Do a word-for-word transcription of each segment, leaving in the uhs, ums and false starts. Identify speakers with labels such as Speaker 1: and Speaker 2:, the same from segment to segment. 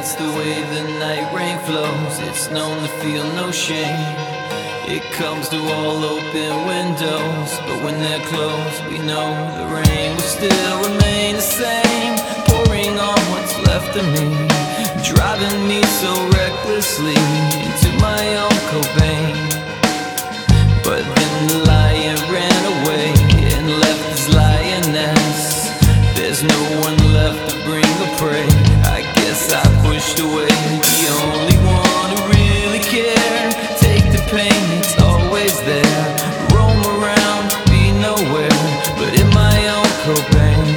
Speaker 1: that's the way the night rain flows. It's known to feel no shame. It comes through all open windows, but when they're closed, we know the rain will still remain the same, pouring on what's left of me, driving me so recklessly into my own Cobain. But then the lion ran away and left his lioness. There's no one left to bring the prey. I guess I pushed away the only one who really cared. Take the pain, it's always there. Roam around, be nowhere, but in my own Cobain.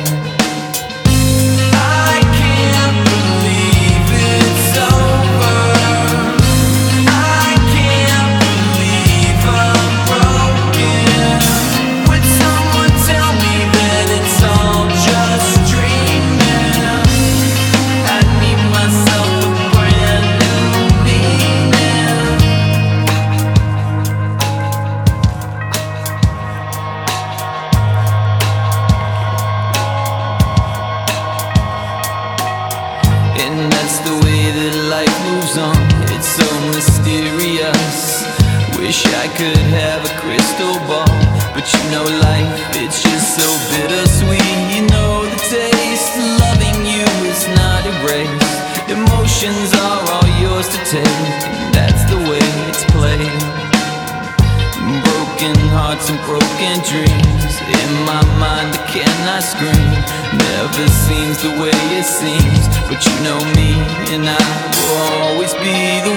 Speaker 1: I can't believe it's over. I can't believe I'm broken. Would someone tell me that it's all just dreaming? I need myself a brand new meaning. And that's the way that life moves on. It's so mysterious. Wish I could have a crystal ball, but you know life, it's just so bittersweet. You know the taste, loving you is not erased. Emotions are all yours to take, and that's the way it's played. Broken hearts and broken dreams, in my mind I cannot scream. Never seems the way it seems, but you know me, and I will always be the